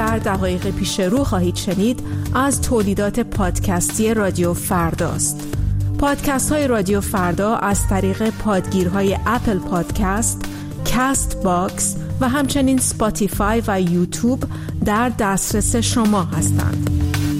در دقایق پیش رو خواهید شنید از تولیدات پادکستی رادیو فرداست. پادکست های رادیو فردا از طریق پادگیرهای اپل پادکست، کست باکس و همچنین سپاتیفای و یوتیوب در دسترس شما هستند.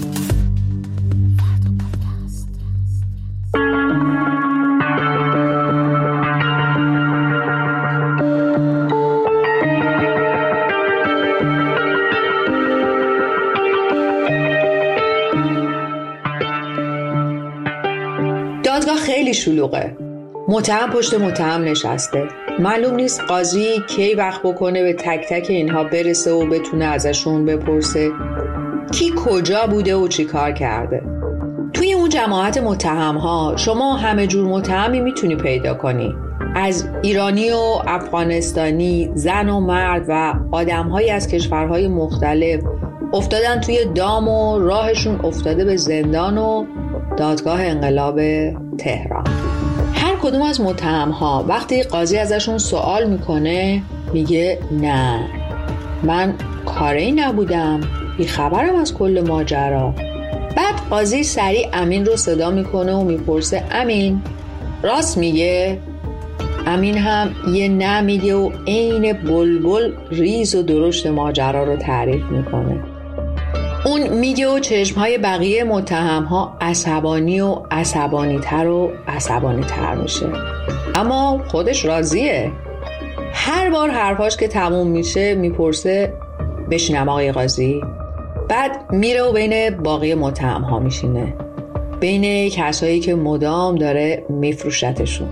دادگاه خیلی شلوغه. متهم پشت متهم نشسته. معلوم نیست قاضی کی وقت بکنه به تک تک اینها برسه و بتونه ازشون بپرسه کی کجا بوده و چی کار کرده. توی اون جماعت متهم ها شما همه جور متهمی میتونی پیدا کنی. از ایرانی و افغانستانی، زن و مرد و آدم‌هایی از کشورهای مختلف افتادن توی دام و راهشون افتاده به زندان و دادگاه انقلاب تهران. هر کدوم از متهم‌ها وقتی قاضی ازشون سوال میکنه میگه نه، من کاری نبودم، بیخبرم از کل ماجرا. بعد قاضی سریع امین رو صدا میکنه و میپرسه امین راست میگه؟ امین هم یه نه میگه و عین بلبل ریز و درشت ماجرا رو تعریف میکنه. اون میگه و چشمهای بقیه متهم‌ها عصبانی و عصبانی‌تر میشه، اما خودش راضیه. هر بار حرفاش که تموم میشه میپرسه بشینم آقای قاضی. بعد میره و بین باقی متهم‌ها میشینه، بین کسایی که مدام داره میفروشتشون.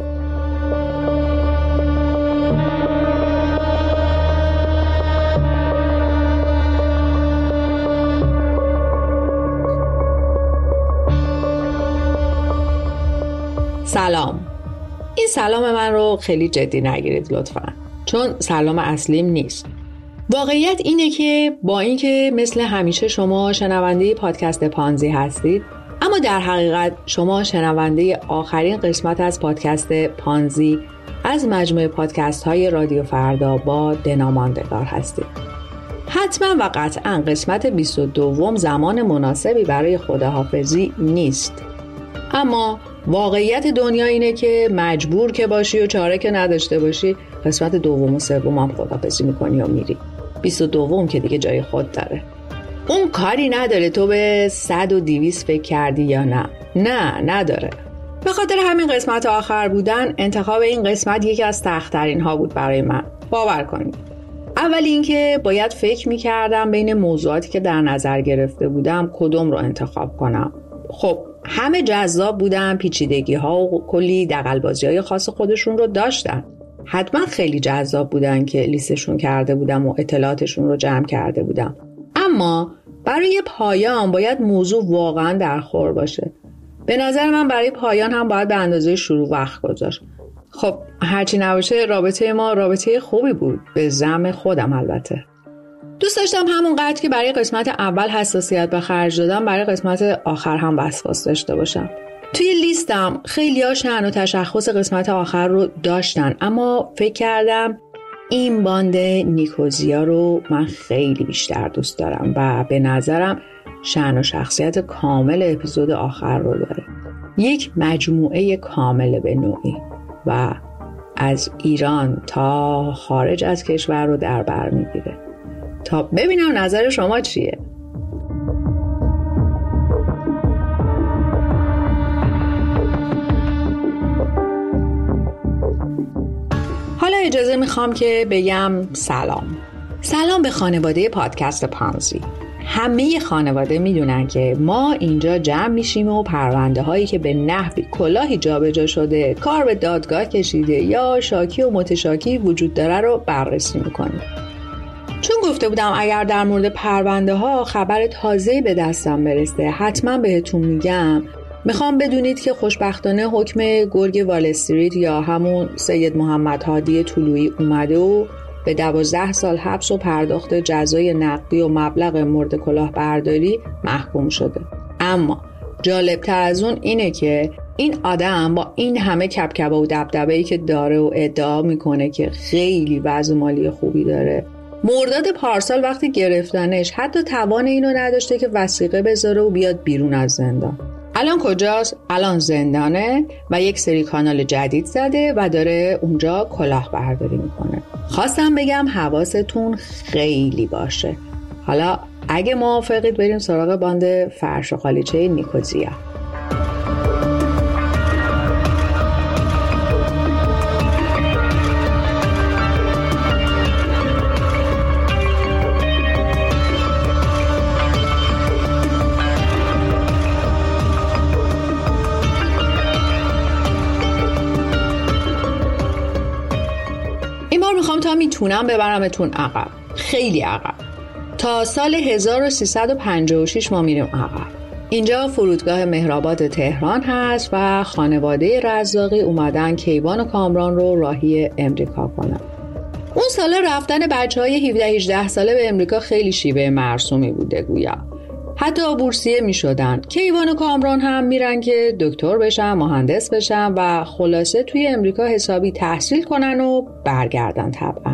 سلام. این سلام من رو خیلی جدی نگیرید لطفاً، چون سلام اصلیم نیست. واقعیت اینه که با اینکه مثل همیشه شما شنونده پادکست پانزی هستید، اما در حقیقت شما شنونده آخرین قسمت از پادکست پانزی از مجموعه پادکست های رادیو فردا با دنا ماندگار هستید. حتما و قطعا قسمت 22 زمان مناسبی برای خداحافظی نیست، اما واقعیت دنیا اینه که مجبور که باشی و چاره که نداشته باشی قسمت 2 و 3 هم خداحافظی میکنی و میری. 22 که دیگه جای خود داره. اون کاری نداره تو به 100 و 200 فکر کردی یا نه نداره. به خاطر همین قسمت آخر بودن انتخاب این قسمت یکی از سخت‌ترین ها بود برای من، باور کنید. اول اینکه باید فکر میکردم بین موضوعاتی که در نظر گرفته بودم کدوم رو انتخاب کنم. خب همه جذاب بودن، پیچیدگی ها و کلی دغل‌بازی های خاص خودشون رو داشتن. حتما خیلی جذاب بودن که لیستشون کرده بودم و اطلاعاتشون رو جمع کرده بودم. اما برای پایان باید موضوع واقعا در خور باشه. به نظر من برای پایان هم باید به اندازه شروع وقت گذاشت. خب هرچی نباشه رابطه ما رابطه خوبی بود، به زعم خودم البته. دوست داشتم همونقدر که برای قسمت اول حساسیت به خرج دادم برای قسمت آخر هم وسواس داشته باشم. توی لیستم خیلی‌ها شأن و تشخص قسمت آخر رو داشتن، اما فکر کردم این باند نیکوزیا رو من خیلی بیشتر دوست دارم و به نظرم شأن و شخصیت کامل اپیزود آخر رو داره. یک مجموعه کامل به نوعی و از ایران تا خارج از کشور رو در بر میگیره. تا ببینم نظر شما چیه؟ حالا اجازه میخوام که بگم سلام به خانواده پادکست پانزی. همه خانواده میدونن که ما اینجا جمع میشیم و پرونده هایی که به نحوی کلاهی جابجا شده، کار به دادگاه کشیده یا شاکی و متشاکی وجود داره رو بررسی میکنیم. چون گفته بودم اگر در مورد پرونده ها خبر تازه‌ای به دستم برسه حتما بهتون میگم، میخوام بدونید که خوشبختانه حکم گرگ وال استریت یا همون سید محمد هادی طلویی اومده و به 12 سال حبس و پرداخت جزای نقدی و مبلغ مورد کلاهبرداری محکوم شده. اما جالبتر از اون اینه که این آدم با این همه کبکبه و دبدبه‌ای که داره و ادعا میکنه که خیلی وضع مالی خوبی داره، مرداد پارسال وقتی گرفتنش حتی توان اینو نداشته که وثیقه بذاره و بیاد بیرون از زندان. الان کجاست؟ الان زندانه و یک سری کانال جدید زده و داره اونجا کلاهبرداری میکنه. خواستم بگم حواستون خیلی باشه. حالا اگه موافقید بریم سراغ باند فرش و قالیچه نیکوزیا. این بار میخوام تا میتونم ببرمتون عقب، خیلی عقب. تا سال 1356 ما میریم عقب. اینجا فرودگاه مهرآباد تهران هست و خانواده رزاقی اومدن کیوان و کامران رو راهی امریکا کنن. اون سال رفتن بچهای 17-18 ساله به امریکا خیلی شیوه مرسومی بوده گویا. حتی بورسیه می شدن. کیوان و کامران هم میرن که دکتر بشن، مهندس بشن و خلاصه توی امریکا حسابی تحصیل کنن و برگردن طبعا.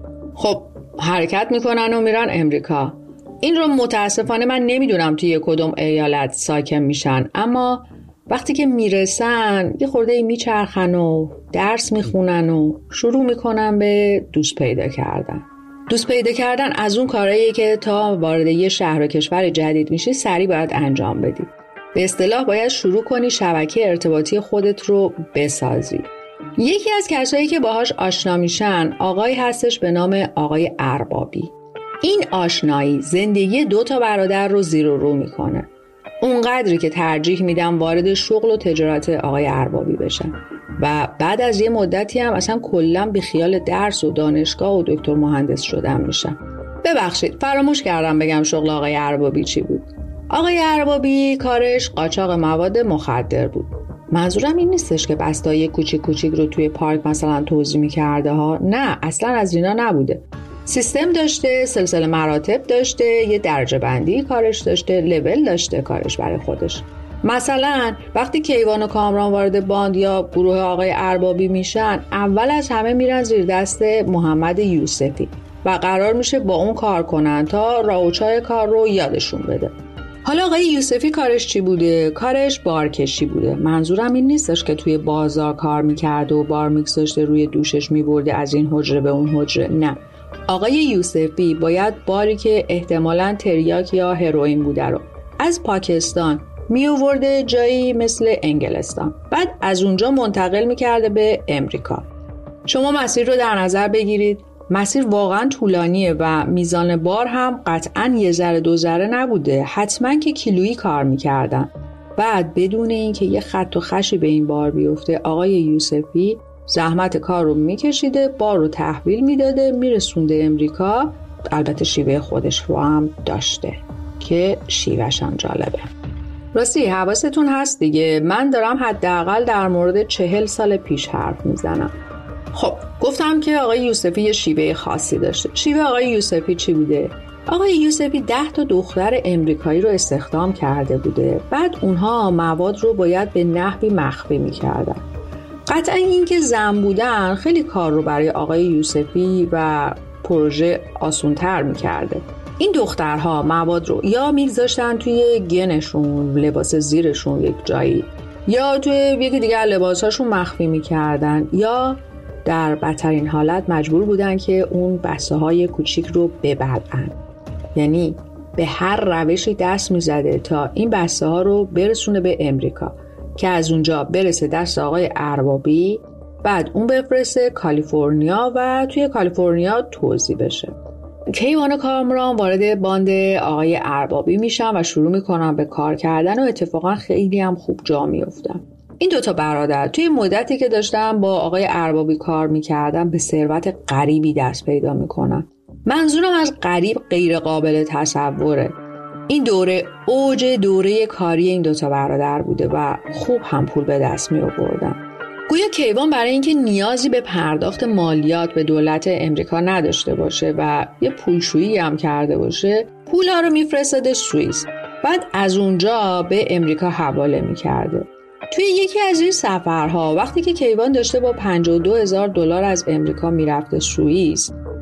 خب حرکت میکنن و میرن امریکا. این رو متاسفانه من نمیدونم توی کدوم ایالت ساکن میشن، اما وقتی که میرسن یه خورده میچرخن و درس میخونن و شروع میکنن به دوست پیدا کردن. دوست پیدا کردن از اون کارهاییه که تا وارد یه شهر و کشور جدید میشی سریع باید انجام بدی. به اصطلاح باید شروع کنی شبکه ارتباطی خودت رو بسازی. یکی از کسایی که باهاش آشنا میشن آقایی هستش به نام آقای اربابی. این آشنایی زندگی 2 برادر رو زیر و رو میکنه. اونقدری که ترجیح میدن وارد شغل و تجارت آقای اربابی بشن و بعد از یه مدتی هم اصلا کلا بی خیال درس و دانشگاه و دکتر مهندس شدن میشن. ببخشید فراموش کردم بگم شغل آقای اربابی چی بود. آقای اربابی کارش قاچاق مواد مخدر بود. منظورم این نیستش که بسته‌های کوچیک کوچیک رو توی پارک مثلا توزیع می‌کرده ها، نه اصلا از اینا نبوده. سیستم داشته، سلسله مراتب داشته، یه درجه بندی کارش داشته، لول داشته کارش برای خودش. مثلا وقتی کیوان و کامران وارد باند یا گروه آقای اربابی میشن، اول از همه میرن زیر دست محمد یوسفی و قرار میشه با اون کار کنن تا راه و چای کار رو یادشون بده. حالا آقای یوسفی کارش چی بوده؟ کارش بارکشی بوده. منظورم این نیستش که توی بازار کار میکرده و بار میکساشته روی دوشش میبرده از این حجره به اون حجره، نه. آقای یوسفی باید باری که احتمالاً تریاک یا هروئین بوده رو از پاکستان میورده جایی مثل انگلستان، بعد از اونجا منتقل میکرده به امریکا. شما مسیر رو در نظر بگیرید، مسیر واقعا طولانیه و میزان بار هم قطعاً 1 ذره 2 ذره نبوده، حتما که کیلویی کار میکردن. بعد بدون اینکه یه خط و خشی به این بار بیفته آقای یوسفی زحمت کار رو میکشیده، بار رو تحویل میداده، میرسونده امریکا. البته شیوه خودش رو هم داشته که شیوهش هم جالبه. راستی حواستون هست دیگه، من دارم حداقل در مورد 40 سال پیش حرف میزنم. خب گفتم که آقای یوسفی یه شیوه خاصی داشته. شیوه آقای یوسفی چی بوده؟ آقای یوسفی 10 دختر امریکایی رو استخدام کرده بوده. بعد اونها مواد رو باید به نحوی مخفی میکردن. قطعا این که زن بودن خیلی کار رو برای آقای یوسفی و پروژه آسونتر میکرده. این دخترها مواد رو یا میگذاشتن توی گنشون، لباس زیرشون یک جایی، یا توی یکی دیگر لباساشون مخفی میکردن، یا در بدترین حالت مجبور بودن که اون بسته های کوچیک رو ببلعن. یعنی به هر روشی دست میزده تا این بسته ها رو برسونه به امریکا که از اونجا برسه دست آقای اربابی، بعد اون بفرسته کالیفرنیا و توی کالیفرنیا توزیع بشه. کیوان و کامران وارد باند آقای اربابی میشن و شروع میکنن به کار کردن و اتفاقا خیلی هم خوب جا میافتن. این 2 برادر توی مدتی که داشتن با آقای اربابی کار میکردن به ثروت غریبی دست پیدا میکنن. منظورم از غریب غیر قابل تصوره. این دوره اوج دوره کاری این 2 برادر بوده و خوب هم پول به دست می آوردن. گویا کیوان برای اینکه نیازی به پرداخت مالیات به دولت امریکا نداشته باشه و یه پولشویی هم کرده باشه، پول‌ها رو میفرستاده سوئیس، بعد از اونجا به امریکا حواله می‌کرده. توی یکی از این سفرها وقتی که کیوان داشته با $52,000 از امریکا میرفته سوئیس،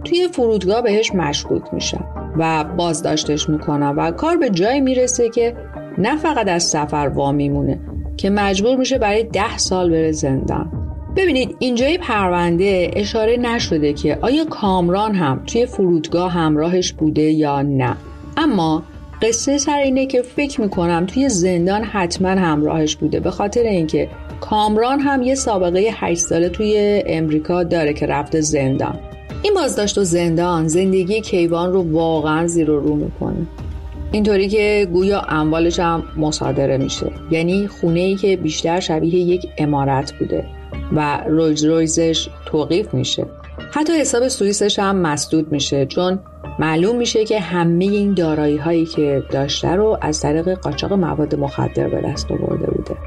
توی فرودگاه بهش مشکوک میشن و بازداشتش میکنن و کار به جایی میرسه که نه فقط از سفر وامیمونه که مجبور میشه برای 10 سال بره زندان. ببینید اینجای پرونده اشاره نشده که آیا کامران هم توی فرودگاه همراهش بوده یا نه، اما قصه سر اینه که فکر میکنم توی زندان حتما همراهش بوده، به خاطر اینکه کامران هم یه سابقه 8 ساله توی امریکا داره که رفته زندان. این بازداشت و زندان زندگی کیوان رو واقعا زیر و رو میکنه، اینطوری که گویا اموالش هم مصادره میشه، یعنی خونه‌ای که بیشتر شبیه یک عمارت بوده و رولز رویزش توقیف میشه. حتی حساب سوئیسش هم مسدود میشه، چون معلوم میشه که همه این دارایی هایی که داشته رو از طریق قاچاق مواد مخدر به دست آورده بوده.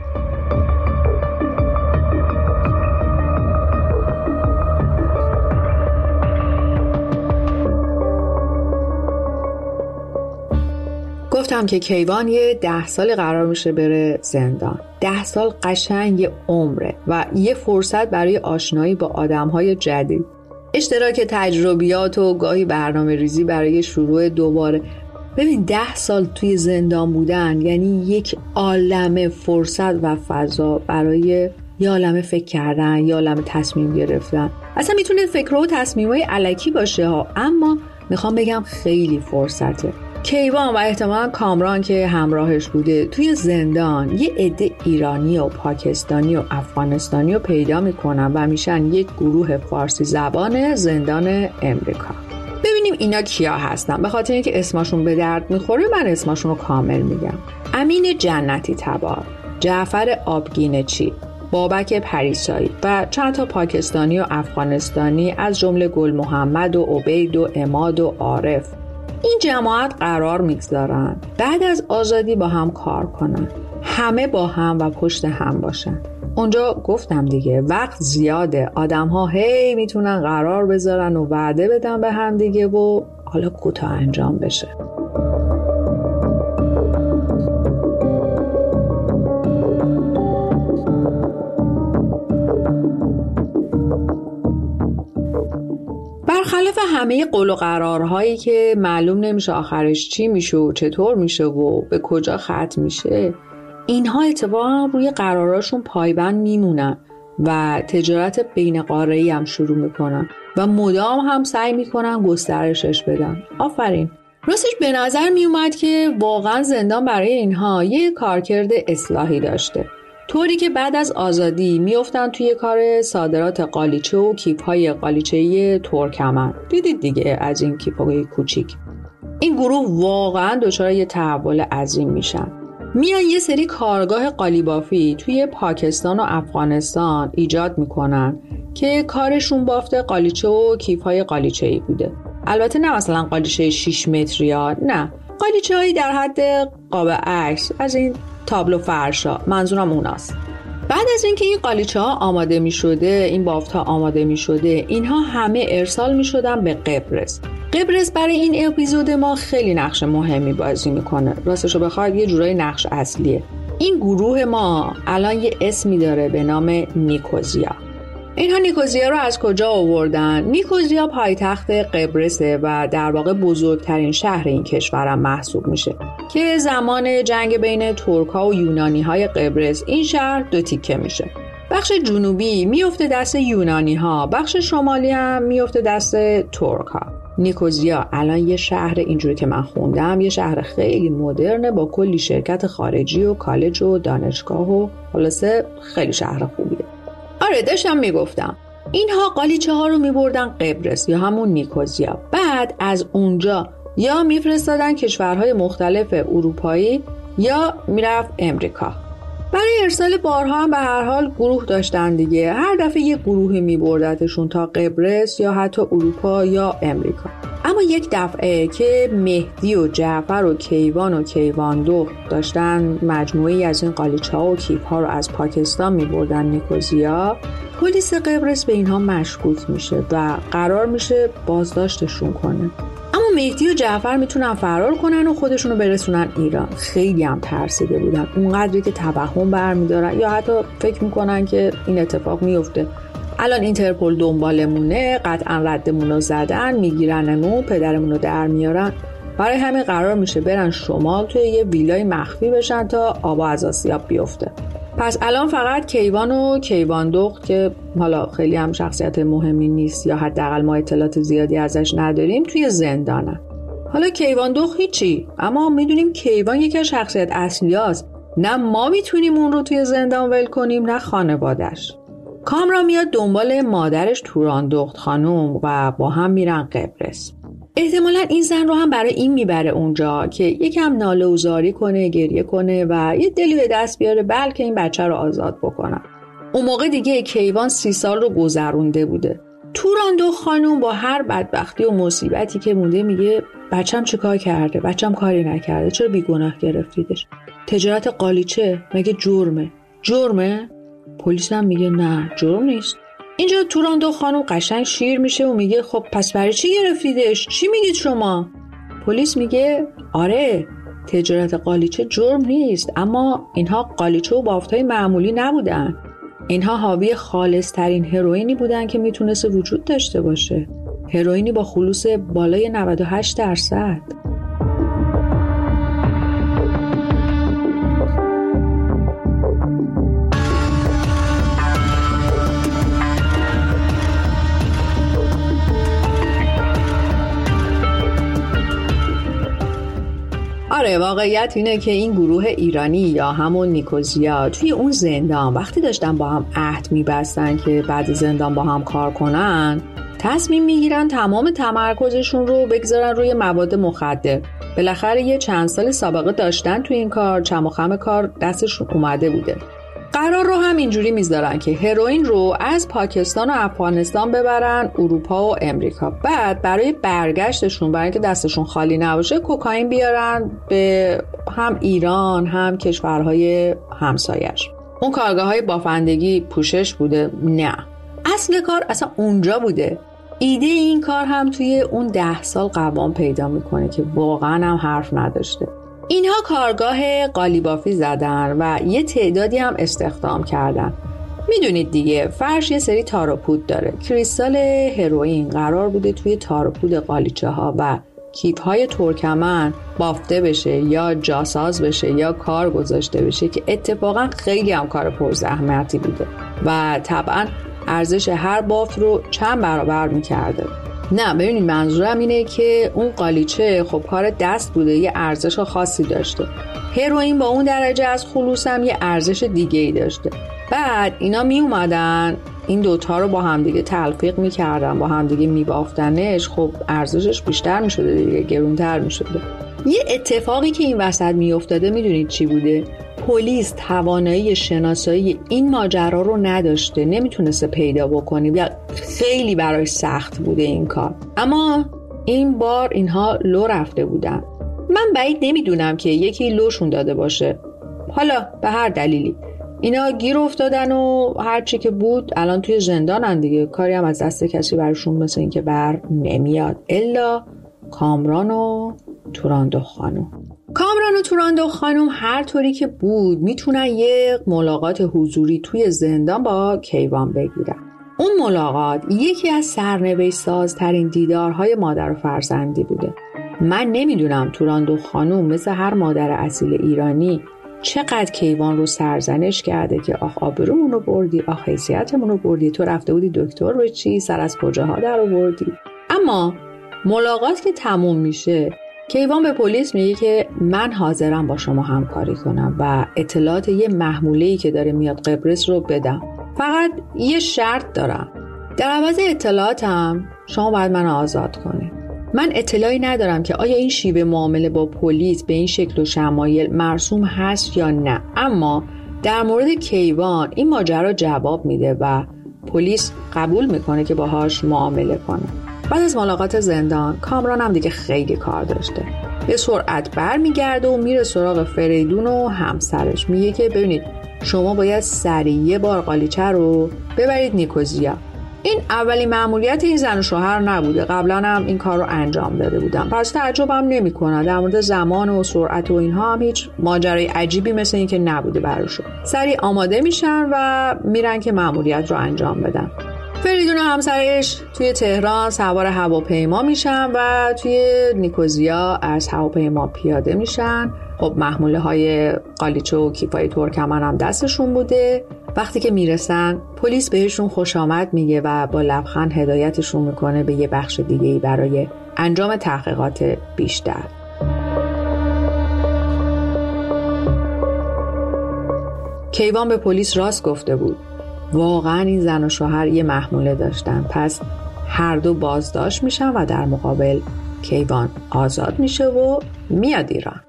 گفتم که کیوان یه 10 سال قرار میشه بره زندان. 10 سال قشنگ یه عمره و یه فرصت برای آشنایی با آدم‌های جدید، اشتراک تجربیات و گاهی برنامه ریزی برای شروع دوباره. ببین 10 سال توی زندان بودن یعنی یک عالمه فرصت و فضا برای یه عالمه فکر کردن، یه عالمه تصمیم گرفتن. اصلا میتونه فکر و تصمیمای الکی باشه ها، اما میخوام بگم خیلی فرصته. کیوان و احتمالاً کامران که همراهش بوده توی زندان یه عده ایرانی و پاکستانی و افغانستانی رو پیدا میکنن و میشن یک گروه فارسی زبان زندان امریکا. ببینیم اینا کیا هستن، به خاطر اینکه اسمشون به درد میخوره من اسمشون رو کامل میگم. امین جنتی تبار، جعفر آبگینچی، بابک پریسایی و چند تا پاکستانی و افغانستانی از جمله گل محمد و عبید و عماد و عارف. این جماعت قرار میگذارن بعد از آزادی با هم کار کنن، همه با هم و پشت هم باشن. اونجا گفتم دیگه وقت زیاده، آدم ها هی میتونن قرار بذارن و وعده بدن به هم دیگه و حالا کوتاه انجام بشه. برخلاف همه قول و قرارهایی که معلوم نمیشه آخرش چی میشه و چطور میشه و به کجا ختم میشه، اینها اتفاقا روی قراراشون پایبند میمونن و تجارت بین قاره‌ای هم شروع میکنن و مدام هم سعی میکنن گسترشش بدن. آفرین. راستش به نظر میومد که واقعا زندان برای اینها یه کارکرد اصلاحی داشته، طوری که بعد از آزادی میافتن توی کار صادرات قالیچه و کیف‌های قالیچه‌ای ترکمن. دیدید دیگه از این کیف‌های کوچیک. این گروه واقعا دچار یه تحول عظیم میشن. میان یه سری کارگاه قالیبافی توی پاکستان و افغانستان ایجاد میکنن که کارشون بافت قالیچه و کیف‌های قالیچه‌ای بوده. البته نه مثلا قالیچه 6 متری ها، نه، قالیچه‌ای در حد قاب عکس، از این تابلو فرشا، منظورم اوناست. بعد از اینکه این قالیچه ها آماده می شده، این بافت ها آماده می شده، اینها همه ارسال می شدن به قبرس. قبرس برای این اپیزود ما خیلی نقش مهمی بازی می کنه. راستشو بخواید یه جورای نقش اصلیه. این گروه ما الان یه اسمی داره به نام نیکوزیا. اینها نیکوزیا رو از کجا آوردن؟ نیکوزیا پایتخت قبرسه و در واقع بزرگترین شهر این کشورم محسوب میشه که زمان جنگ بین ترک‌ها و یونانی‌های قبرس این شهر 2 تیکه میشه. بخش جنوبی میفته دست یونانی‌ها، بخش شمالی هم میفته دست ترک‌ها. نیکوزیا الان یه شهر اینجوری که من خوندم یه شهر خیلی مدرنه با کلی شرکت خارجی و کالج و دانشگاه و خلاصه خیلی شهر خوبیه. آره داشتم میگفتم اینها قالیچه ها رو میبردن قبرس یا همون نیکوزیا، بعد از اونجا یا میفرستادن کشورهای مختلف اروپایی یا میرفت امریکا. برای ارسال بارها هم به هر حال گروه داشتن دیگه، هر دفعه یه گروهی میبردتشون تا قبرس یا حتی اروپا یا امریکا. اما یک دفعه که مهدی و جعفر و کیوان و کیواندو داشتن مجموعی از این قالیچه ها و کیف ها رو از پاکستان میبردن نیکوزیا، پلیس قبرس به اینها مشکوک میشه و قرار میشه بازداشتشون کنه. اما مهدی و جعفر میتونن فرار کنن و خودشونو برسونن ایران. خیلی هم ترسیده بودن، اونقدری که توهم برمیدارن یا حتی فکر میکنن که این اتفاق میفته، الان اینترپل دنبالمونه، قطعا ردمون رو زدن، میگیرنمون، پدرمون رو در میارن. برای همین قرار میشه برن شمال توی یه ویلای مخفی بشن تا آب از آسیاب بیفته. پس الان فقط کیوان و کیوان دخت که حالا خیلی هم شخصیت مهمی نیست یا حداقل ما اطلاعات زیادی ازش نداریم توی زندانن. حالا کیوان دخت هیچی، اما میدونیم کیوان یکی از شخصیت اصلیاست. نه ما میتونیم اون رو توی زندان ول کنیم نه خانوادش. کامران میاد دنبال مادرش توران دخت خانوم و با هم میرن قبرس. احتمالاً این زن رو هم برای این میبره اونجا که یکم ناله و زاری کنه، گریه کنه و یه دلی به دست بیاره بلکه این بچه رو آزاد بکنن. اون موقع دیگه کیوان 30 سال رو گذرونده بوده. توران دخت خانوم با هر بدبختی و مصیبتی که مونده میگه بچم چیکار کرده؟ بچم کاری نکرده، چرا بیگناه گرفتیدش؟ تجارت قالیچه مگه جرمه؟ پلیس هم میگه نه جرم نیست. اینجا توران دخت خانوم قشنگ شیر میشه و میگه خب پس برای چی گرفتیدش؟ چی میگید شما؟ پلیس میگه آره تجارت قالیچه جرم نیست، اما اینها قالیچه و بافتای معمولی نبودن. اینها حاوی خالص ترین هروئینی بودن که میتونست وجود داشته باشه. هروئینی با خلوص بالای 98%. آره واقعیت اینه که این گروه ایرانی یا همون نیکوزیا توی اون زندان وقتی داشتن با هم عهد می‌بستن که بعد زندان با هم کار کنن، تصمیم میگیرن تمام تمرکزشون رو بگذارن روی مواد مخدر. بالاخره یه چند سال سابقه داشتن توی این کار، چم و خم کار دستشون اومده بوده. قرار رو هم اینجوری میذارن که هروئین رو از پاکستان و افغانستان ببرن اروپا و امریکا. بعد برای برگشتشون، برای اینکه دستشون خالی نباشه، کوکائین بیارن به هم ایران هم کشورهای همسایش. اون کارگاه‌های بافندگی پوشش بوده؟ نه، اصل کار اصلا اونجا بوده. ایده این کار هم توی اون 10 سال قوام پیدا میکنه که واقعا هم حرف نداشته. اینها کارگاه قالیبافی زدن و یه تعدادی هم استخدام کردن. میدونید دیگه فرش یه سری تار و پود داره. کریستال هروئین قرار بوده توی تار و پود قالیچه ها و کیپ های ترکمن بافته بشه یا جاساز بشه یا کار گذاشته بشه که اتفاقا خیلی هم کار پرزحمتی بوده و طبعا ارزش هر بافت رو چند برابر میکرده. نه ببینید منظورم اینه که اون قالیچه خب کار دست بوده، یه ارزش خاصی داشته. هروئین با اون درجه از خلوص هم یه ارزش دیگه ای داشته. بعد اینا می اومدن این دوتا رو با همدیگه تلفیق میکردن، با همدیگه میبافتنش، خب ارزشش بیشتر میشده دیگه، گرونتر میشده. یه اتفاقی که این وسط میافتاده میدونید چی بوده؟ پلیس توانایی شناسایی این ماجرا رو نداشته، نمیتونسته پیدا بکنه و خیلی برای سخت بوده این کار. اما این بار اینها لو رفته بودن. من بعید نمیدونم که یکی لوشون داده باشه، حالا به هر دلیلی اینا گیر افتادن و هر چی که بود الان توی زندانن دیگه. کاری هم از دست کسی برشون مثل این که بر نمیاد الا کامران و توران دخت خانوم. کامران و توران دخت خانوم هر طوری که بود میتونن یه ملاقات حضوری توی زندان با کیوان بگیرن. اون ملاقات یکی از سرنوشت سازترین دیدارهای مادر و فرزندی بوده. من نمیدونم توران دخت خانوم مثل هر مادر اصیل ایرانی چقدر کیوان رو سرزنش کرده که آخ آبرومون رو بردی، آخ حیثیتمون رو بردی، تو رفته بودی دکتر بشی، سر از کجاها در آوردی. اما ملاقات که تموم میشه کیوان به پلیس میگه که من حاضرم با شما همکاری کنم و اطلاعات یه محموله‌ای که داره میاد قبرس رو بدم، فقط یه شرط دارم. در عوض اطلاعاتم شما باید منو آزاد کنی. من اطلاعی ندارم که آیا این شیوه معامله با پلیس به این شکل و شمایل مرسوم هست یا نه، اما در مورد کیوان این ماجرا جواب میده و پلیس قبول میکنه که باهاش معامله کنه. بعد از ملاقات زندان کامران هم دیگه خیلی کار داشته، به سرعت برمیگرده و میره سراغ فریدون و همسرش. میگه که ببینید شما باید سریع یه بار قالیچه رو ببرید نیکوزیا. این اولین مأموریت این زن و شوهر نبوده، قبلا هم این کار رو انجام داده بودن، پس تعجبم نمی‌کنه. در مورد زمان و سرعت و اینها هم هیچ ماجرای عجیبی مثل این که نبوده براشون. سریع آماده میشن و میرن که مأموریت رو انجام بدن. فریدون و همسرش توی تهران سوار هواپیما میشن و توی نیکوزیا از هواپیما پیاده میشن. خب محموله های قالیچه و کیفای ترکمن هم دستشون بوده. وقتی که میرسن پلیس بهشون خوش آمد میگه و با لبخند هدایتشون میکنه به یه بخش دیگه‌ای برای انجام تحقیقات بیشتر. کیوان به پلیس راست گفته بود. واقعا این زن و شوهر یه محموله داشتن. پس هر دو بازداشت میشن و در مقابل کیوان آزاد میشه و میاد ایران.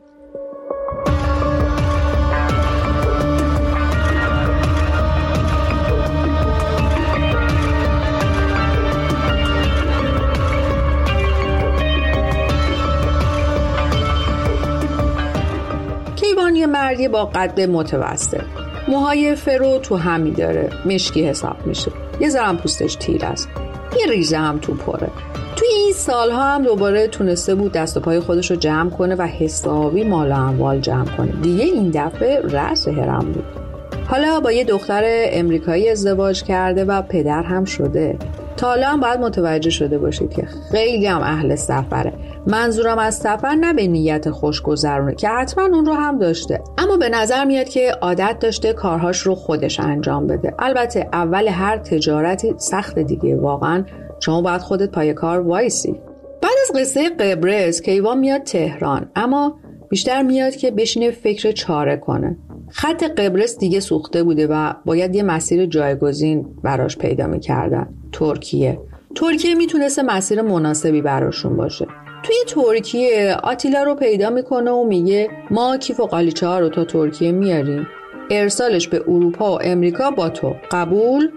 کیوان یه مردی با قد متوسط، موهای فرو تو همی داره، مشکی حساب میشه، یه ذرم پوستش تیر است، یه ریزه هم تو پره. توی این سالها هم دوباره تونسته بود دست و پای خودش رو جمع کنه و حسابی مال و اموال جمع کنه. دیگه این دفعه رأس هرم بود. حالا با یه دختر امریکایی ازدواج کرده و پدر هم شده. تا حالا هم باید متوجه شده باشید که خیلی هم اهل سفره. منظورم از سفر نه به نیت خوشگذرونه که حتما اون رو هم داشته، اما به نظر میاد که عادت داشته کارهاش رو خودش انجام بده. البته اول هر تجارتی سخت دیگه، واقعا شما باید خودت پای کار وایسی. بعد از قصه قبرس کیوان میاد تهران، اما بیشتر میاد که بشینه فکر چاره کنه. خط قبرس دیگه سوخته بوده و باید یه مسیر جایگزین براش پیدا میکردن. ترکیه میتونسته مسیر مناسبی براشون باشه. توی ترکیه آتیلا رو پیدا میکنه و میگه ما کیف و قالیچه ها رو تا ترکیه میاریم، ارسالش به اروپا و امریکا با تو. قبول؟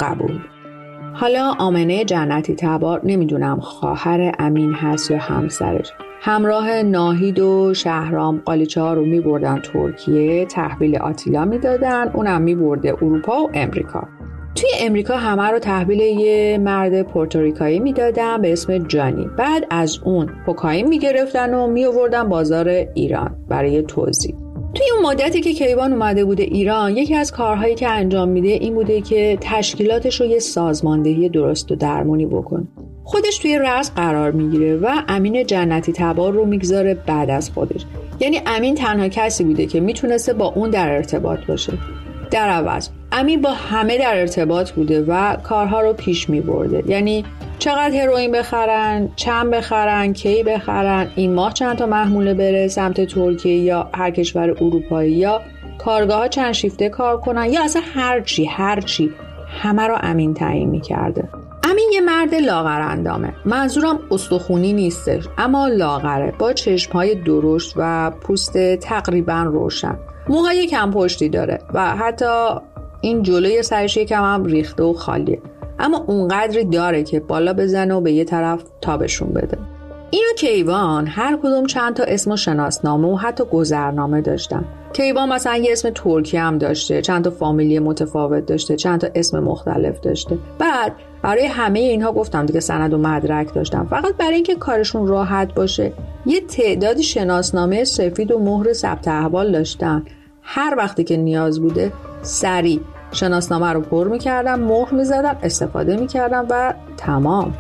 حالا آمنه جنتی تبار، نمیدونم خواهر امین هست یا همسرش، همراه ناهید و شهرام قالیچه ها رو میبردن ترکیه، تحویل آتیلا میدادن، اونم میبرده اروپا و امریکا. توی امریکا همه رو تحویل یه مرد پورتوریکایی میدادن به اسم جانی. بعد از اون کوکائین میگرفتن و میآوردن بازار ایران برای توزیع. توی اون مدتی که کیوان اومده بوده ایران، یکی از کارهایی که انجام میده این بوده که تشکیلاتش رو یه سازماندهی درست و درمونی بکنه. خودش توی رأس قرار میگیره و امین جنتی تبار رو میگذاره بعد از خودش. یعنی امین تنها کسی بوده که میتونسته با اون در ارتباط باشه. در عوض امین با همه در ارتباط بوده و کارها رو پیش میبرده. یعنی چقدر هروئین بخرن، چند بخرن، کی بخرن، این ماه چند تا محموله بره سمت ترکیه یا هر کشور اروپایی، یا کارگاه ها چند شیفته کار کنن، یا اصلا هر چی همه رو امین تعیین میکرده. امین یه مرد لاغرندامه، منظورم استخونی نیستش، اما لاغره، با چشمهای درشت و پوست تقریبا روشن. موهای کم پشتی داره و حتی این جلوی سرش یکم هم ریخته و خالیه، اما اونقدری داره که بالا بزنه و به یه طرف تابشون بده. اینو کیوان هر کدوم چند تا اسم و شناسنامه و حتی گذرنامه داشتن. کیوان مثلا یه اسم ترکی هم داشته، چند تا فامیلی متفاوت داشته، چند تا اسم مختلف داشته. بعد برای همه اینها گفتم دیگه سند و مدرک داشتم، فقط برای اینکه کارشون راحت باشه یه تعدادی شناسنامه سفید و مهر ثبت احوال داشتن. هر وقتی که نیاز بوده سریع شناسنامه رو پر میکردم، مهر میزدم، استفاده میکردم و تمام.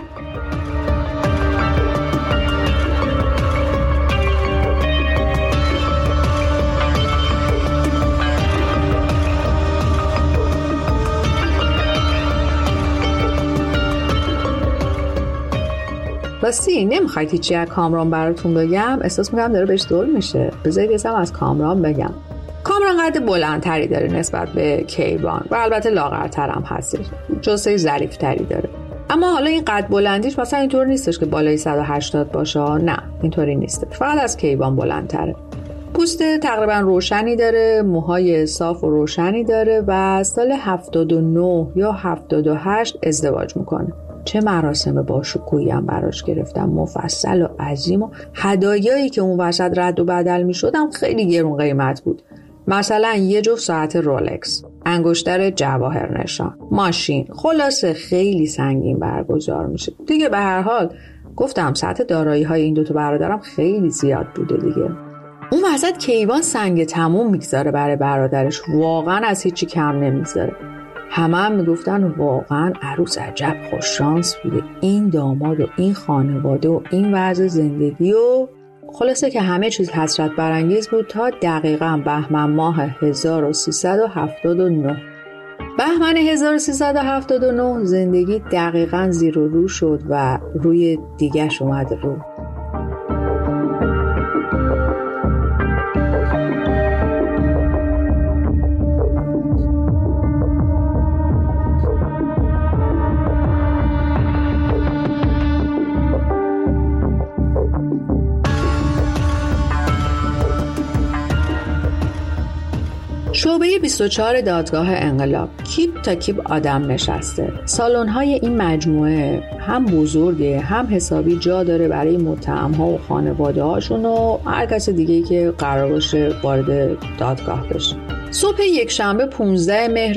راستی نمیخواید هیچی از کامران براتون بگم؟ احساس میکنم داره بهش دور میشه. بذارید یه از کامران بگم. کامران قد بلندتری داره نسبت به کیوان و البته لاغرتر هم هستش، جسه ظریف‌تری داره. اما حالا این قد بلندیش مثلا اینطور نیستش که بالای 180 باشه، نه اینطوری نیستش، فقط از کیوان بلندتره. پوست تقریبا روشنی داره، موهای صاف و روشنی داره و سال 79 یا 78 ازدواج میکنه. چه مراسم باشکوهی هم براش گرفتم، مفصل و عظیم، و هدایایی که اون وسط رد و بدل میشدم خیلی گرون قیمت بود. مثلا یه جفت ساعت رولکس، انگشتر جواهر نشان، ماشین، خلاصه خیلی سنگین برگزار میشه. دیگه به هر حال گفتم سطح دارایی های این دوتا برادرم خیلی زیاد بوده دیگه. اون وسط کیوان سنگ تموم میگذاره برای برادرش، واقعا از هیچی کم نمیگذاره. همه میگفتن واقعا عروس عجب خوش شانس بوده، این داماد و این خانواده و این وضع زندگی و خلاصه که همه چیز حسرت برانگیز بود تا دقیقاً بهمن ماه 1379. بهمن 1379 زندگی دقیقاً زیر و رو شد و روی دیگه‌ش اومد رو. شعبه 24 دادگاه انقلاب کیپ تا کیپ آدم نشسته. سالن‌های این مجموعه هم بزرگه هم حسابی جا داره برای متهم‌ها و خانواده‌هاشون و هر کس دیگه‌ای که قرار باشه وارد دادگاه بشه. صبح یکشنبه 15 مهر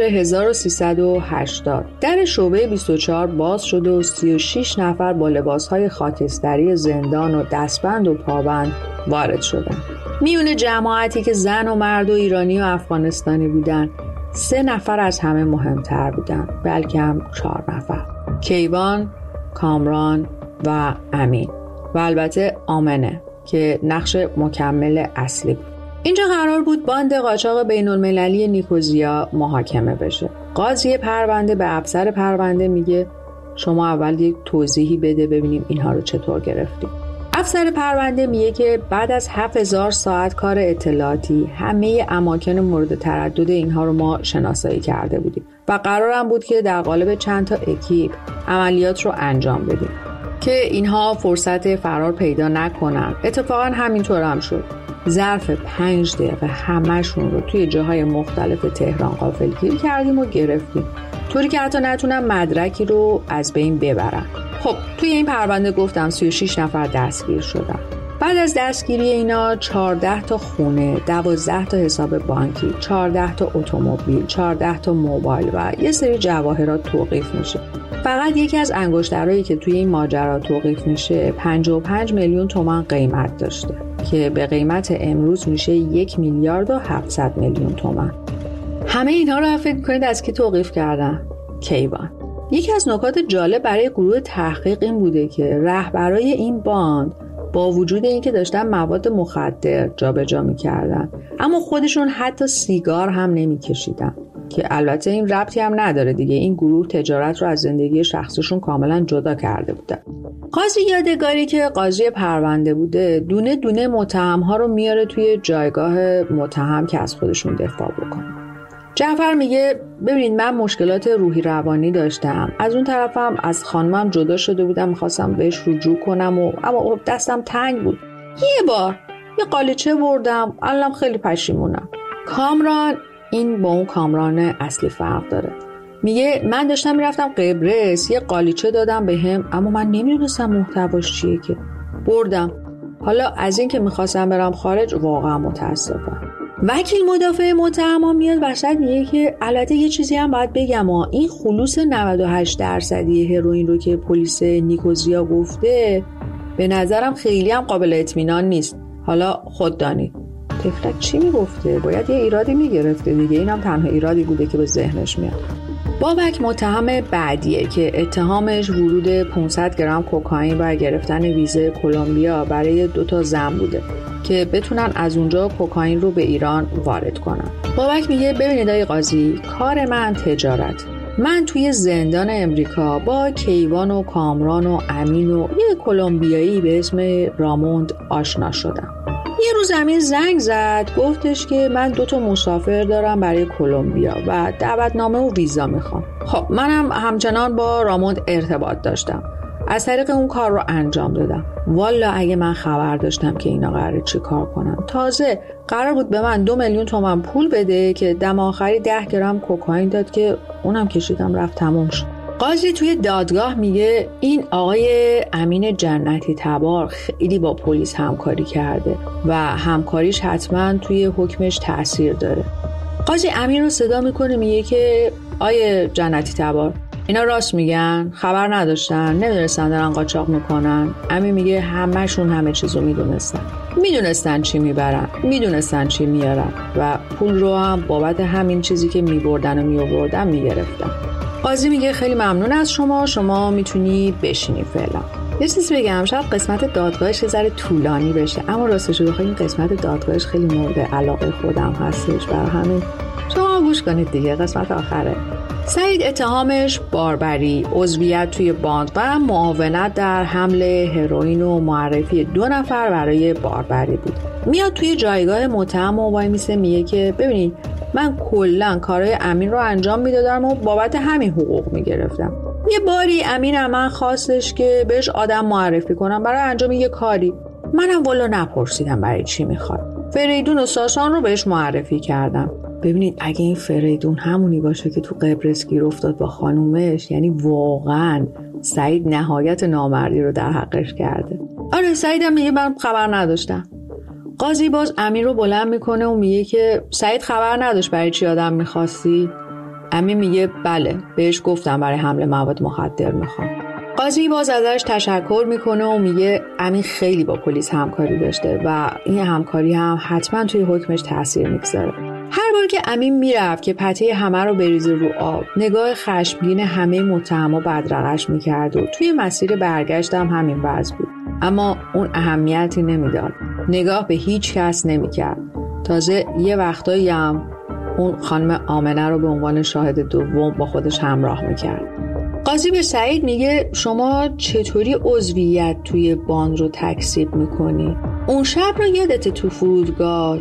1380 در شعبه 24 باز شد و 36 نفر با لباس‌های خاکستری زندان و دستبند و پابند وارد شدند. میون جماعتی که زن و مرد و ایرانی و افغانستانی بودن 3 نفر از همه مهمتر بودن، بلکه هم 4 نفر: کیوان، کامران و امین و البته آمنه که نقش مکمل اصلی بود. اینجا قرار بود باند قاچاق بین المللی نیکوزیا محاکمه بشه. قاضی پرونده به افسر پرونده میگه شما اول یک توضیحی بده ببینیم اینها رو چطور گرفتیم. افسر پرونده میگه که بعد از 7000 ساعت کار اطلاعاتی همه اماکن مورد تردد اینها رو ما شناسایی کرده بودیم و قرارم بود که در قالب چند تا اکیپ عملیات رو انجام بدیم که اینها فرصت فرار پیدا نکنن. اتفاقا همینطور هم شد. ظرف 5 دقیقه همه‌شون رو توی جاهای مختلف تهران غافلگیر کردیم و گرفتیم، طوری که حتی نتونن مدرکی رو از بین ببرن. خب توی این پرونده گفتم 36 نفر دستگیر شدن. بعد از دستگیری اینا 14 تا خونه، 12 تا حساب بانکی، 14 تا اتومبیل، 14 تا موبایل و یه سری جواهرات توقیف میشه. فقط یکی از انگشترهایی که توی این ماجرا توقیف میشه 55 میلیون تومان قیمت داشته که به قیمت امروز میشه 1 میلیارد و 700 میلیون تومان. همه اینها رو فکر کنید از کی توقیف کردن؟ کیوان. یکی از نکات جالب برای گروه تحقیق این بوده که رهبرای این باند با وجود اینکه داشتن مواد مخدر جابجا می‌کردن اما خودشون حتی سیگار هم نمی‌کشیدن، که البته این ربطی هم نداره دیگه، این گروه تجارت رو از زندگی شخصیشون کاملا جدا کرده بودن. قاضی یادگاری که قاضی پرونده بوده دونه دونه متهم‌ها رو میاره توی جایگاه متهم که از خودشون دفاع بکنه. جعفر میگه ببینید من مشکلات روحی روانی داشتم، از اون طرفم از خانمم جدا شده بودم، میخواستم بهش رجوع کنم اما دستم تنگ بود. یه بار یه قالیچه بردم، الانم خیلی پشیمونم. کامران، این با اون کامران اصلی فرق داره، میگه من داشتم میرفتم قبرس، یه قالیچه دادم بهم اما من نمیدونستم محتواش چیه که بردم. حالا از این که میخواستم برم خارج واقعا متاسفم. وکیل مدافع متهم میاد وسط میگه که البته یه چیزی هم باید بگم، این خلوص 98% هروئین رو که پلیس نیکوزیا گفته به نظرم خیلی هم قابل اطمینان نیست. حالا خود دانید. تفلک چی میگفته؟ باید یه ایرادی میگرفته دیگه، اینم تنها ایرادی بوده که به ذهنش میاد. بابک متهم بعدیه که اتهامش ورود 500 گرم کوکائین و گرفتن ویزه کلمبیا برای 2 زن بوده که بتونن از اونجا کوکائین رو به ایران وارد کنن. بابک میگه ببینید آقای قاضی، کار من تجارت. من توی زندان امریکا با کیوان و کامران و امین و یه کلمبیایی به اسم راموند آشنا شدم. یه روز امین زنگ زد گفتش که من 2 مسافر دارم برای کلمبیا و دعوتنامه و ویزا میخوام. خب منم همچنان با راموند ارتباط داشتم، از طریق اون کار رو انجام دادم. والا اگه من خبر داشتم که اینا قراره چی کار کنن. تازه قرار بود به من 2 میلیون تومان پول بده که دم آخری 10 گرم کوکائین داد که اونم کشیدم رفت تموم شد. قاضی توی دادگاه میگه این آقای امین جنتی تبار خیلی با پلیس همکاری کرده و همکاریش حتما توی حکمش تأثیر داره. قاضی امین رو صدا میکنه میگه که آقای جنتی تبار، اینا راست میگن؟ خبر نداشتن؟ نمیدونستن دارن قاچاق میکنن؟ امین میگه همشون همه چیزو میدونستن چی میبرن، میدونستن چی میارن و پول رو هم بابت همین چیزی که میبردن و میآوردن میگرفتن. قاضی میگه خیلی ممنون از شما میتونی بشینی فعلا. یه چیزی بگم، شاید قسمت دادگاهش یه ذره طولانی بشه، اما راستش رو بخوای این قسمت دادگاهش خیلی مورد علاقه خودم هستش، برای همین شما گوش کنید دیگه، قسمت آخره. سعید اتهامش باربری، عضویت توی باند و معاونت در حمل هروئین و معرفی 2 نفر برای باربری بود. میاد توی جایگاه متهم و وای میسه میگه که ببینید من کلا کارهای امین رو انجام میدادم و بابت همین حقوق میگرفتم. یه باری امین من خواستش که بهش آدم معرفی کنم برای انجام یه کاری، منم والا نپرسیدم برای چی میخواد. فریدون و ساسان رو بهش معرفی کردم. ببینید اگه این فریدون همونی باشه که تو قبرس گیر افتاد با خانومش، یعنی واقعا سعید نهایت نامردی رو در حقش کرده. آره سعیدم میگه من خبر نداشتم. قاضی باز امین رو بلند میکنه و میگه که سعید خبر نداشت برای چی آدم میخواستی؟ امین میگه بله، بهش گفتم برای حمل مواد مخدر میخوام. قاضی باز ازش تشکر میکنه و میگه امین خیلی با پلیس همکاری داشته و این همکاری هم حتما توی حکمش تاثیر میگذاره. هر بار که امین میرفت که پته همه رو بریزه رو آب، نگاه خشمگین همه متهما بدرقش میکرد و توی مسیر برگشت هم همین وضع بود، اما اون اهمیتی نمیداد، نگاه به هیچ کس نمیکرد. تازه یه وقتایی هم اون خانم آمنه رو به عنوان شاهد دوم با خودش همراه میکرد. قاضی به سعید میگه شما چطوری عضویت توی باند رو تکذیب میکنی؟ اون شب رو یادت تو فرودگاه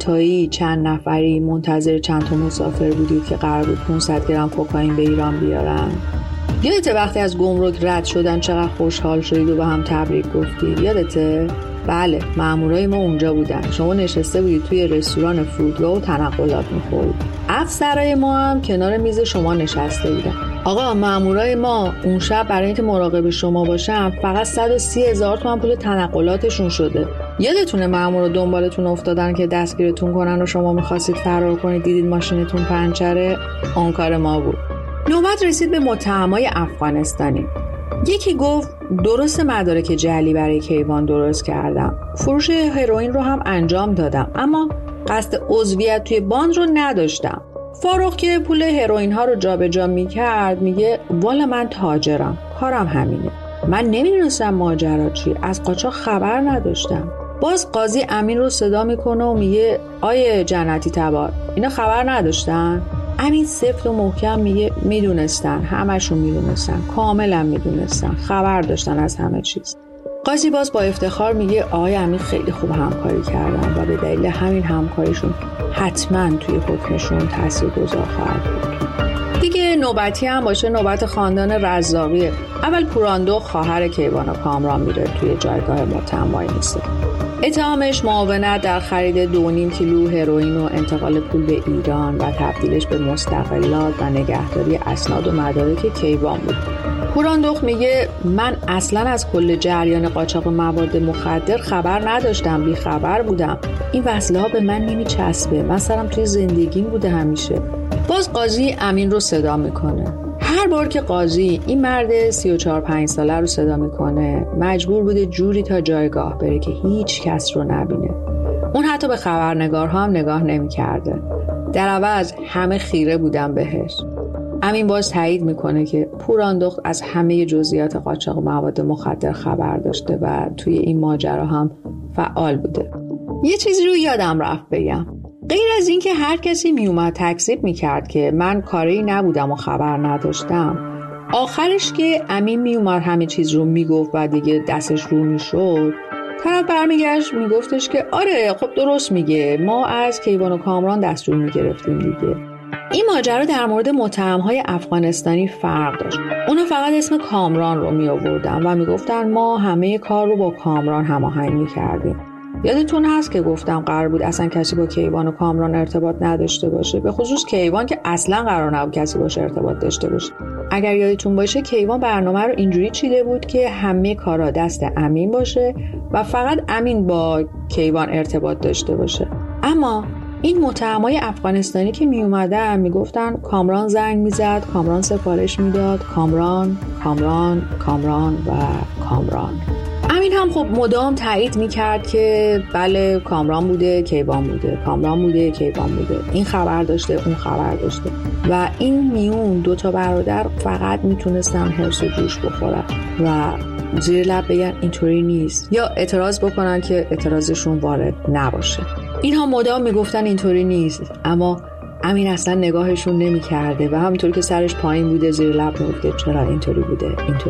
چند نفری منتظر چند تا مسافر بودید که قرار بود 500 گرم کوکائین به ایران بیارن؟ یادت وقتی از گمرک رد شدن چقدر خوشحال شدید و با هم تبریک گفتید؟ یادته؟ بله، مامورای ما اونجا بودن. شما نشسته بودید توی رستوران فرودگاه و تنقلات می‌خورید. افسرای ما هم کنار میز شما نشسته بودن. آقا مامورای ما اون شب برای اینکه مراقب شما باشن فقط 130,000 تومان پول تنقلاتشون شده. یادتونه مامورا دنبالتون افتادن که دستگیرتون کنن و شما می‌خواستید فرار کنید، دیدید ماشینتون پنچره؟ اون کار ما بود. نوبت رسید به متهمای افغانستانی. یکی گفت درست مدارک جعلی برای کیوان درست کردم، فروش هروئین رو هم انجام دادم، اما قصد عضویت توی باند رو نداشتم. فاروق که پول هروئین ها رو جابجا میکرد میگه والا من تاجرم، کارم همینه، من نمیدونستم ماجرا چی، از قاچاق خبر نداشتم. باز قاضی امین رو صدا میکنه و میگه آیه جنتی تبار، اینا خبر نداشتن؟ امین سفت و محکم میگه میدونستن، همشون میدونستن، کاملا میدونستن، خبر داشتن از همه چیز. قاضی باز با افتخار میگه آقای امین خیلی خوب همکاری کردن و به دلیل همین همکاریشون حتما توی حکمشون تاثیرگذار خواهد بود. دیگه نوبتی هم باشه نوبت خاندان رزاقیه. اول پوراندخت خواهر کیوان و کامران میره توی جایگاه متهم وای میسته. اتهامش معاونت در خرید 2.5 کیلو هروئین و انتقال پول به ایران و تبدیلش به مستقلات و نگهداری اسناد و مدارک کیوان بود. پوراندخت میگه من اصلا از کل جریان قاچاق مواد مخدر خبر نداشتم، بی خبر بودم. این وصله ها به من نمیچسبه، من سرم توی زندگیم بوده همیشه. باز قاضی امین رو صدا میکنه. هر بار که قاضی این مرد 34-35 ساله رو صدا میکنه مجبور بوده جوری تا جایگاه بره که هیچ کس رو نبینه. اون حتی به خبرنگارها هم نگاه نمیکرده. در عوض همه خیره بودن بهش. امین باز تایید میکنه که پوراندخت از همه جزئیات قاچاق مواد مخدر خبر داشته و توی این ماجرا هم فعال بوده. یه چیزی رو یادم رفت بگم. غیر از این که هر کسی میومد تکذیب میکرد که من کاری نبودم و خبر نداشتم، آخرش که امین میومد همه چیز رو میگفت و دیگه دستش رو میشد، طرف برمیگشت میگفتش که آره خب درست میگه، ما از کیوان و کامران دستور میگرفتیم دیگه. این ماجرا در مورد متهم‌های افغانستانی فرق داشت. اونا فقط اسم کامران رو میآوردن و میگفتن ما همه کار رو با کامران هماهنگ میکردیم. یادتون هست که گفتم قرار بود اصلا کسی با کیوان و کامران ارتباط نداشته باشه، به خصوص کیوان که اصلا قرار نبود کسی باشه ارتباط داشته باشه. اگر یادتون باشه کیوان برنامه رو اینجوری چیده بود که همه کارا دست امین باشه و فقط امین با کیوان ارتباط داشته باشه. اما این متهمای افغانستانی که می اومدن میگفتن کامران زنگ میزد، کامران سفارش میداد، کامران و کامران. امین هم خب مدام تایید میکرد که بله کامران بوده، کیوان بوده، کامران بوده، کیوان بوده، این خبر داشته، اون خبر داشته. و این میون 2 برادر فقط میتونستن حرص و جوش بخورن و زیر لب بگن اینطوری نیست، یا اعتراض بکنن که اعتراضشون وارد نباشه. اینها مدام میگفتن اینطوری نیست، اما امین اصلا نگاهشون نمیکرده و همینطور که سرش پایین بوده زیر لب میگفته چرا اینطوری بوده.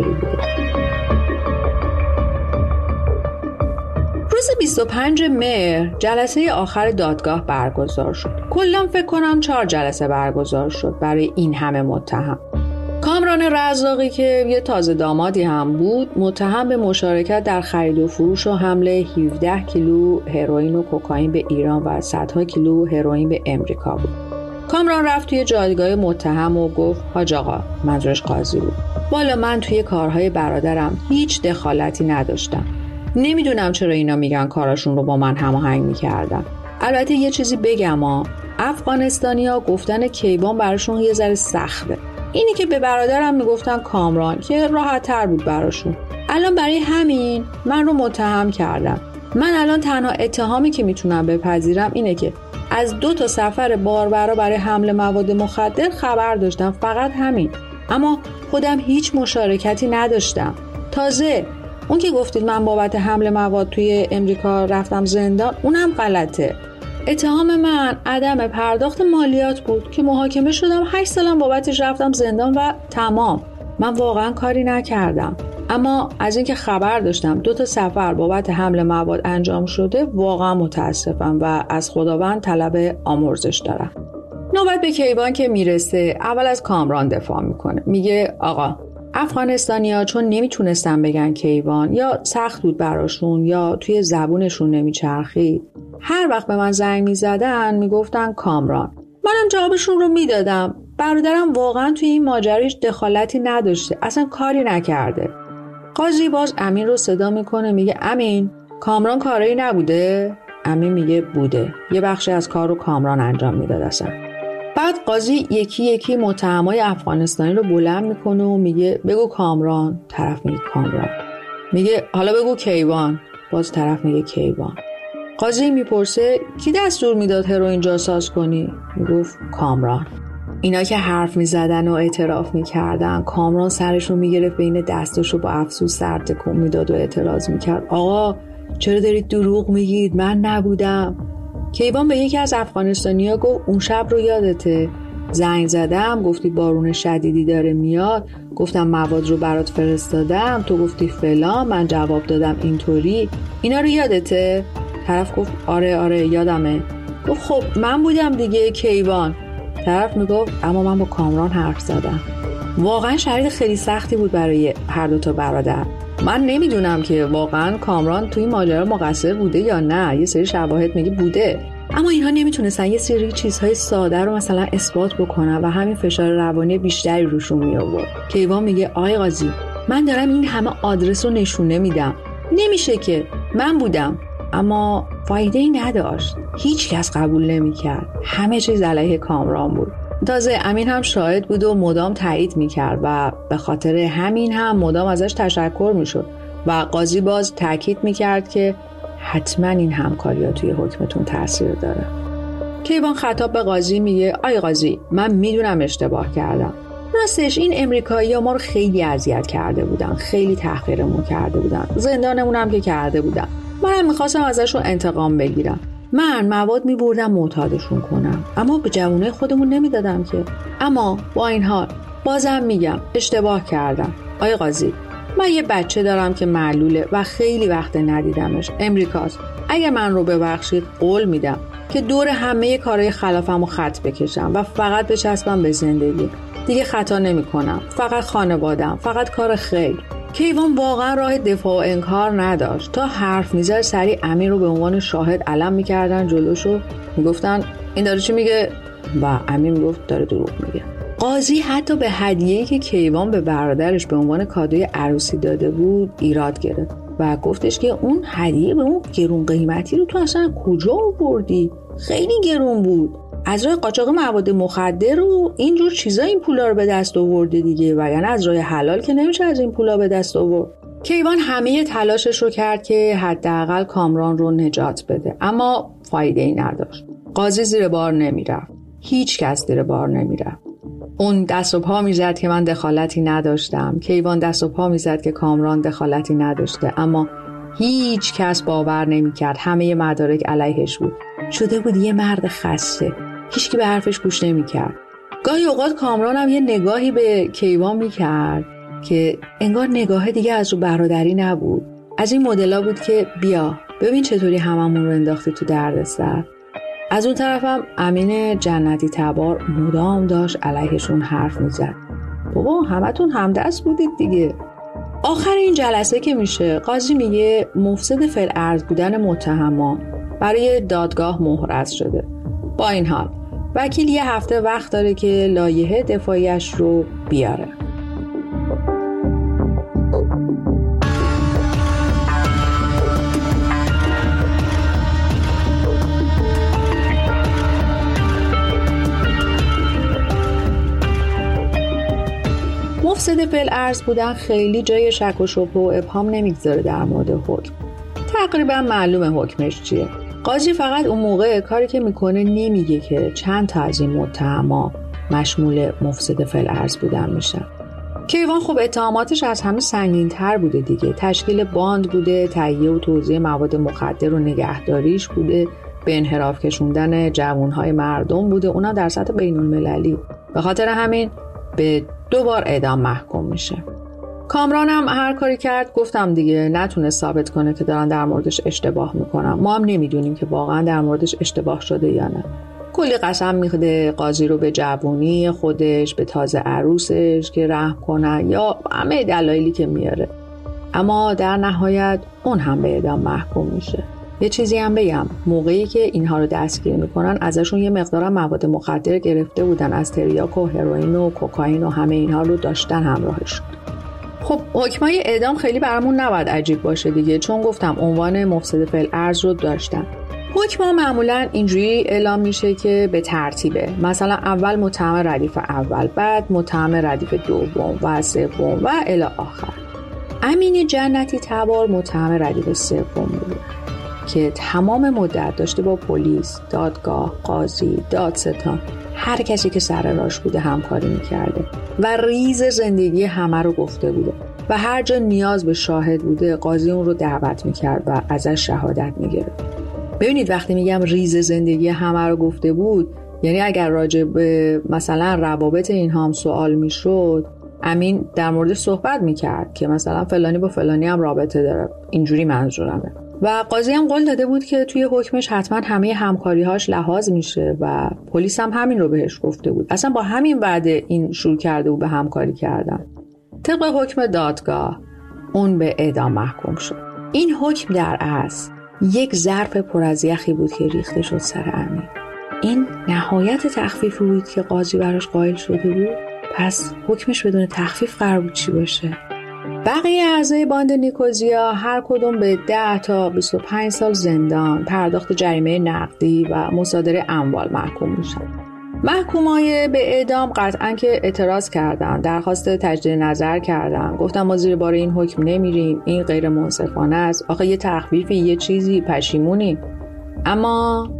روز 25 مهر جلسه آخر دادگاه برگزار شد. کلاً فکر کنم 4 جلسه برگزار شد برای این همه متهم. کامران رزاقی که یه تازه دامادی هم بود، متهم به مشارکت در خرید و فروش و حمله 17 کیلو هروئین و کوکائین به ایران و صدها کیلو هروئین به امریکا بود. کامران رفت توی جایگاه متهم و گفت حاج آقا، منظورش قاضی بود، والا من توی کارهای برادرم هیچ دخالتی نداشتم. نمیدونم چرا اینا میگن کاراشون رو با من هماهنگ میکردن. البته یه چیزی بگم افغانستانی‌ها گفتن کیوان براشون یه ذره سخته. اینی که به برادرم میگفتن کامران که راحت تر بود براشون. الان برای همین من رو متهم کردم. من الان تنها اتهامی که میتونم بپذیرم اینه که از 2 سفر باربرا برای حمل مواد مخدر خبر داشتم، فقط همین. اما خودم هیچ مشارکتی نداشتم. تازه اون که گفتید من بابت حمل مواد توی امریکا رفتم زندان، اونم غلطه. اتهام من عدم پرداخت مالیات بود که محاکمه شدم، 8 سالم بابتش رفتم زندان و تمام. من واقعا کاری نکردم. اما از اینکه خبر داشتم 2 سفر بابت حمل مواد انجام شده واقعا متاسفم و از خداوند طلب آمرزش دارم. نوبت به کیوان که میرسه، اول از کامران دفاع میکنه. میگه آقا، افغانستانی‌ها چون نمیتونستن بگن کیوان، یا سخت بود براشون، یا توی زبونشون نمیچرخید، هر وقت به من زنگ میزدن میگفتن کامران. منم جوابشون رو میدادم. برادرم واقعا توی این ماجراش دخالتی نداشته، اصلا کاری نکرده. قاضی باز امین رو صدا میکنه، میگه امین، کامران کاری نبوده؟ امین میگه بوده. یه بخشی از کار رو کامران انجام میداد اصلا. بعد قاضی یکی یکی متهمای افغانستانی رو بلند میکنه و میگه بگو کامران. طرف میگه کامران. میگه حالا بگو کیوان. باز طرف میگه کیوان. قاضی میپرسه کی دستور میداد هروئین جاساز کنی؟ میگفت کامران. اینا که حرف میزدن و اعتراف میکردن، کامران سرشو میگرفت بین دستاشو با افسوس سر تکون میداد و اعتراض میکرد آقا چرا دارید دروغ میگید؟ من نبودم. کیوان به یکی از افغانستانی‌ها گفت اون شب رو یادته؟ زنگ زدم گفتی بارون شدیدی داره میاد، گفتم مواد رو برات فرستادم، تو گفتی فلان، من جواب دادم اینطوری. اینا رو یادته؟ طرف گفت آره یادمه. گفت خب من بودم دیگه کیوان. طرف میگفت اما من با کامران حرف زدم. واقعا شرایط خیلی سختی بود برای هر 2 برادر. من نمیدونم که واقعا کامران توی ماجرا مقصر بوده یا نه. یه سری شواهد میگه بوده، اما اینها نمیتونستن یه سری چیزهای ساده رو مثلا اثبات بکنن و همین فشار روانی بیشتری روشون می آورد. کیوان میگه آقای قاضی، من دارم این همه آدرس رو نشونه میدم، نمیشه که من بودم. اما فایده ای نداشت. هیچ کس قبول نمیکرد. همه چیز علیه کامران بود. تازه امین هم شاهد بود و مدام تایید میکرد و به خاطر همین هم مدام ازش تشکر میشد و قاضی باز تاکید میکرد که حتما این همکاری‌ها توی حکمتون تاثیر داره. کیوان خطاب به قاضی میگه آی قاضی، من میدونم اشتباه کردم. راستش این امریکایی‌ها ما رو خیلی اذیت کرده بودن، خیلی تحقیرمون کرده بودن، زندانمون هم که کرده بودن. منم میخواستم ازشون انتقام بگیرم. من مواد میبردم معتادشون کنم، اما به جوانای خودمون نمیدادم که. اما با این حال بازم میگم اشتباه کردم. آی قاضی، من یه بچه دارم که معلوله و خیلی وقت ندیدمش، امریکاست. اگه من رو ببخشید قول میدم که دور همه کارهای خلافم رو خط بکشم و فقط بچسبم به زندگی. دیگه خطا نمی کنم، فقط خانوادم، فقط کار خیر. کیوان واقعا راه دفاع و انکار نداشت. تا حرف میزد سریع امین رو به عنوان شاهد علم میکردن جلوشو، میگفتن این داره چی میگه؟ و امین میگفت داره دروغ میگه. قاضی حتی به هدیه‌ای که کیوان به برادرش به عنوان کادوی عروسی داده بود ایراد گرفت و گفتش که اون هدیه به اون گرون قیمتی رو تو اصلا کجا آوردی؟ خیلی گرون بود. از راه قاچاق مواد مخدر و اینجور چیزا این پولا رو به دست آورده دیگه، وگرنه از راه حلال که نمیشه از این پولا به دست آورد. کیوان همه تلاشش رو کرد که حداقل کامران رو نجات بده، اما فایده ای نداشت. قاضی زیر بار نمیرفت. هیچ کس زیر بار نمیرفت. اون دست و پا میزد که من دخالتی نداشتم. کیوان دست و پا میزد که کامران دخالتی نداشته، اما هیچ کس باور نمیکرد. همه مدارک علیهش بود. شده بود یه مرد خسته. هیچکی به حرفش گوش نمیکرد. گاهی اوقات کامران هم یه نگاهی به کیوان میکرد که انگار نگاه دیگه از رو برادری نبود. از این مدلا بود که بیا ببین چطوری هممون رو انداختی تو دردسر. از اون طرفم امین جنتی تبار مدام داشت علیهشون حرف میزد. بابا همتون همدست بودید دیگه. آخر این جلسه که میشه قاضی میگه مفسد فی‌الارض بودن متهمان برای دادگاه محرز شده. با این حال وکیل یه هفته وقت داره که لایحه دفاعیش رو بیاره. مفسد فی‌الارض بودن خیلی جای شک و شبهه و ابهام نمیگذاره در مورد حکم. تقریبا معلومه حکمش چیه. قاضی فقط اون موقع کاری که میکنه نمیگه که چند تا از این متهما مشمول مفسد فی‌الارض بودن میشن. کیوان خب اتهاماتش از همه سنگین‌تر بوده دیگه. تشکیل باند بوده، تهیه و توزیع مواد مخدر و نگهداریش بوده، به انحراف کشوندن جوانهای مردم بوده، اونا در سطح بین‌المللی. به خاطر همین به 2 بار اعدام محکوم میشه. کامران هم هر کاری کرد، گفتم دیگه، نتونه ثابت کنه که دارن در موردش اشتباه میکنن. ما هم نمیدونیم که واقعا در موردش اشتباه شده یا نه. کلی قسم میخوره قاضی رو به جوونی خودش، به تازه عروسش که رحم کنن یا همه دلایلی که میاره. اما در نهایت اون هم به اعدام محکوم میشه. یه چیزی هم بگم، موقعی که اینها رو دستگیر میکنن ازشون یه مقدار مواد مخدر گرفته بودن، از تریاک و هروئین و کوکائین و همه اینها رو داشتن همراهشون. خب حکمای اعدام خیلی برامون نباید عجیب باشه دیگه، چون گفتم عنوان مفسد فی‌الارض رو داشتن. حکما معمولا اینجوری اعلام میشه که به ترتیبه، مثلا اول متهم ردیف اول، بعد متهم ردیف دوم و سوم و الی آخر. امین جنتی تبار متهم ردیف سوم بود که تمام مدت داشته با پلیس، دادگاه، قاضی، دادستان، هر کسی که سر راش بوده همکاری میکرده و ریز زندگی همه رو گفته بوده و هر جا نیاز به شاهد بوده قاضی اون رو دعوت میکرد و ازش شهادت میگرفت. ببینید وقتی میگم ریز زندگی همه رو گفته بود، یعنی اگر راجع به مثلا روابط اینها هم سوال میشد، امین در مورد صحبت میکرد که مثلا فلانی با فلانی هم رابطه داره، اینجوری منظورمه. و قاضی هم قول داده بود که توی حکمش حتما همه همکاری‌هاش لحاظ میشه و پلیس هم همین رو بهش گفته بود. اصلا با همین وعده این شروع کرده بود به همکاری کردن. طبق حکم دادگاه اون به اعدام محکوم شد. این حکم در اصل یک ظرف پر از یخی بود که ریخته شد سر امین. این نهایت تخفیفی بود که قاضی براش قائل شده بود. پس حکمش بدون تخفیف قرار بود چی باشه؟ بقیه اعضای باند نیکوزیا هر کدوم به 10 تا 25 سال زندان، پرداخت جریمه نقدی و مصادره اموال محکوم میشن. محکومای به اعدام قطعاً که اعتراض کردن، درخواست تجدید نظر کردن، گفتن ما زیر بار این حکم نمیریم، این غیر منصفانه است، آخه یه تخفیفی، یه چیزی، پشیمونی. اما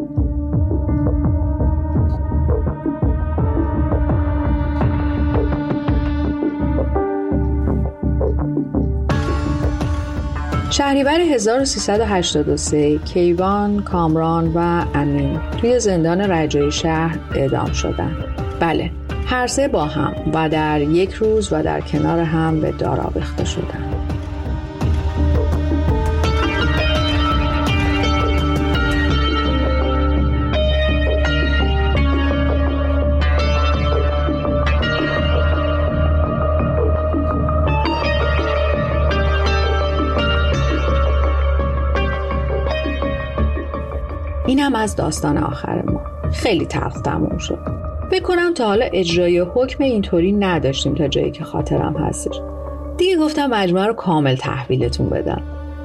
شهریور 1383 کیوان، کامران و امین توی زندان رجایی شهر اعدام شدند. بله، هر سه با هم و در یک روز و در کنار هم به دار آویخته شدند. این هم از داستان آخر ما. خیلی تلخ تموم شد. بکنم تا حالا اجرای حکم اینطوری نداشتیم تا جایی که خاطرم هستش. دیگه گفتم مجموعه رو کامل تحویلتون بدم.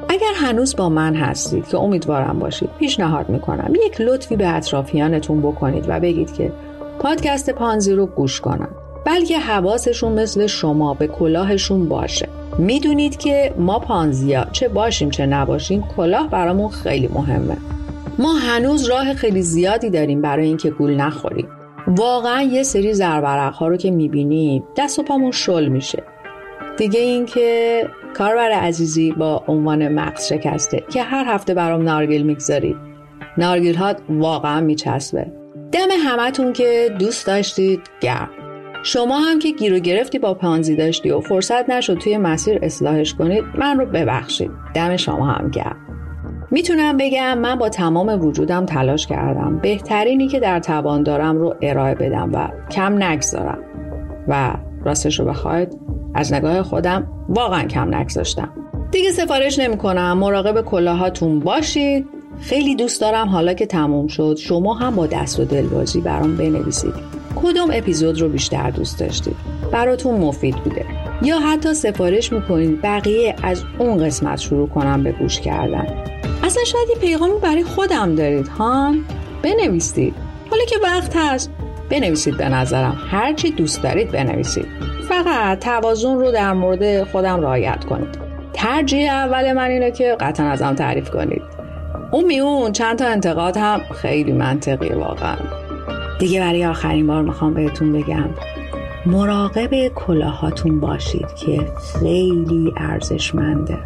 اگر هنوز با من هستید که امیدوارم باشید، پیشنهاد میکنم یک لطفی به اطرافیانتون بکنید و بگید که پادکست پانزی رو گوش کنن، بلکه حواسشون مثل شما به کلاهشون باشه. میدونید که ما پانزیا چه باشیم چه نباشیم، کلاه برامون خیلی مهمه. ما هنوز راه خیلی زیادی داریم برای اینکه گول نخوریم. واقعا یه سری زرورق‌ها رو که میبینیم دست و پامون شل میشه. دیگه این که کاربر عزیزی با عنوان مغز شکسته که هر هفته برام نارگیل میگذارید. نارگیل هات واقعا میچسبه. دم همتون که دوست داشتید گرم. شما هم که گیر و گرفتی با پانزی داشتی و فرصت نشد توی مسیر اصلاحش کنید، من رو ببخشید. دم شما هم گرم. میتونم بگم من با تمام وجودم تلاش کردم بهترینی که در توان دارم رو ارائه بدم و کم نگذارم و راستش رو بخواید از نگاه خودم واقعا کم نگذاشتم. دیگه سفارش نمی کنم. مراقب کلاهاتون باشید. خیلی دوست دارم حالا که تموم شد شما هم با دست و دلبازی برام بنویسید کدوم اپیزود رو بیشتر دوست داشتید، براتون مفید بوده، یا حتی سفارش میکنید بقیه از اون قسمت شروع کنم به گوش کردن. اصلا شاید یه پیغامی برای خودم دارید ها، بنویسید. حالا که وقت هست بنویسید. به نظرم هرچی دوست دارید بنویسید، فقط توازن رو در مورد خودم رعایت کنید. ترجیح اول من اینه که قطعا ازم تعریف کنید. اون چند تا انتقاد هم خیلی منطقیه واقعا. دیگه برای آخرین بار میخوام بهتون بگم مراقب کلاهاتون باشید که خیلی ارزشمنده.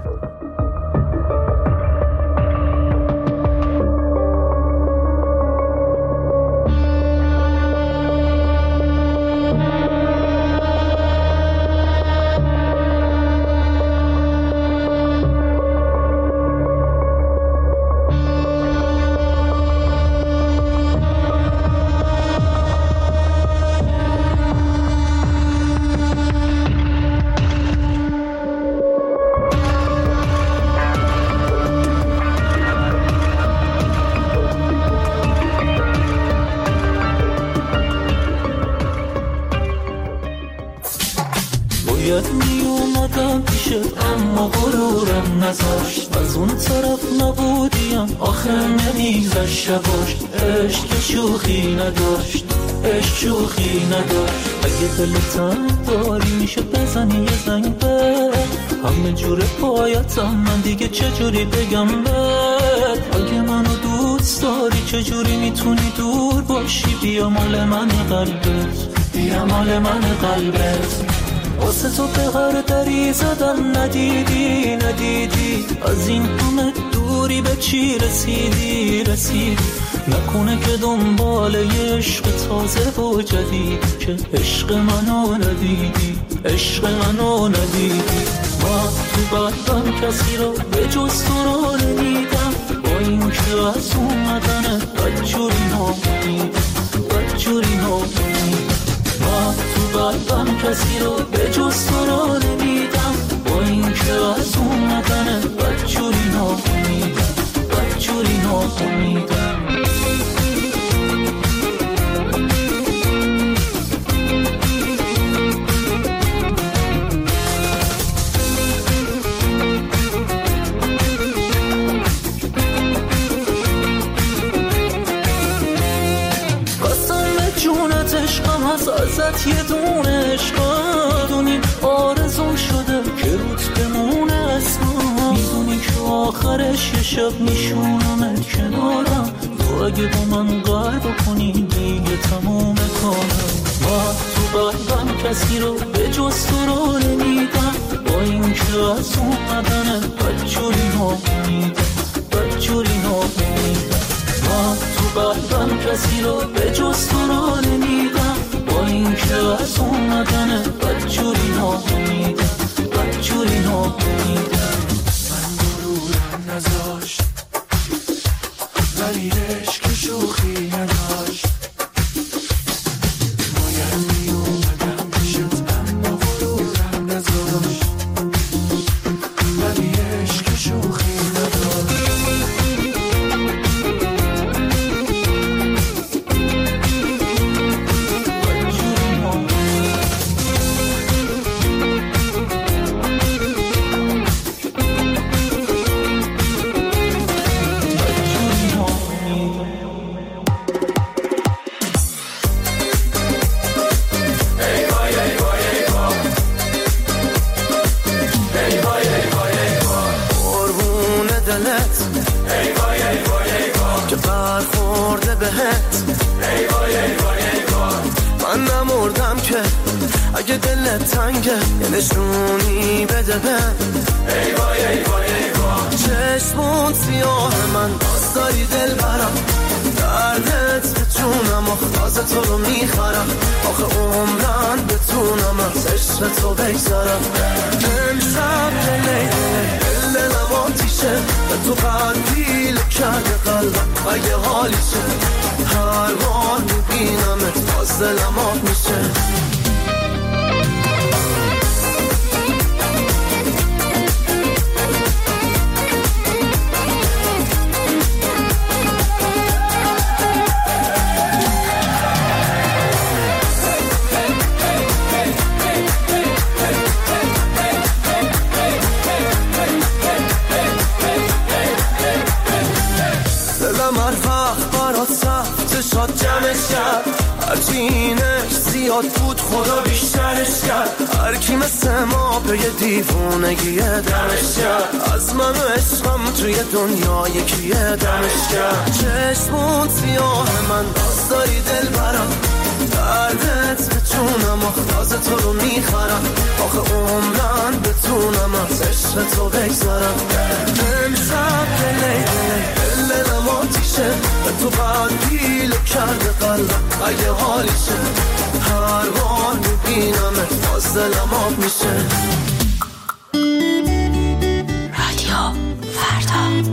می اومدم پیشت اما غرورم نذاشت، از اون طرف نبودیم آخر نمیگذشت شباش. عشق که شوخی نداشت، عشق شوخی نداشت. اگه دلتم داری میشه بزنی یه زنگ به همه جور پایتم، من دیگه چجوری بگم بهت. اگه منو دوست داری چجوری میتونی دور باشی؟ بیا مال من قلبت، بیا مال من قلبت. واسه تو به هر دری زدم ندیدی ندیدی، از این همه دوری به چی رسیدی رسیدی. نکنه که دنبال یه عشق تازه و جدید که عشق منو ندیدی، عشق منو ندیدی. من تو قلبم کسی رو به جز تو رو نمیدم، با این که از اومدنه بدجوری نامیدم، بدجوری نامیدم. من تو قلبم کسی رو به جز تو رو نمیدم، با این که از اومدنه بدجوری نامیدم، بدجوری نامیدم. ازت یه دونه عشقا دونی آرزو شده که روت بمونه اسما. میدونی که آخرش یه شب میشونمت کنارم، تو اگه با من قرار کنی دیگه تموم کارم. من تو قلبم کسی رو به جز تو رو نمیدم، با این که از اومدنه بدجوری نامیدم، بدجوری نامیدم. من تو قلبم کسی رو به جز تو رو نمیدم، با این که از اومدنه بدجوری نامیدم، بدجوری نامیدم. من غرورم نذاشت ولی عشق شوخی نداشت، باید می اومدم پیشت اما غرورم نذاشت ولی عشق شوخی نداشت. مردم که اگه دلت تنگه یه نشونی بده بهم. ای وای ای وای ای وای چشمون سیاه من باز داری دل برم، دردت به جونم تازه تو رو میخرم، آخه عمرن بتونم از عشق تو بگذارم. امشب دلم آتیشه به تو قدیل کرده قلبم، اگه حالیشه هر بار میبینمت باز دلم آب میشه. شاد جمعش کرد هرچی اینش زیاد بود خدا بیشترش کرد، هر کی مثل ما به یه دیوونگی دمش کرد، از من و عشقم توی دنیا یکیه دمش کرد. چشمون سیاه من باز داری دل برم، دردت به جونم تازه تو رو میخرم، آخه عمرن بتونم از عشق تو بگذارم. امشب دلم آتیشه به تو قدیل کرده قلبم، اگه حالیشه هر بار میبینمت باز دلم آب میشه. رادیو فردا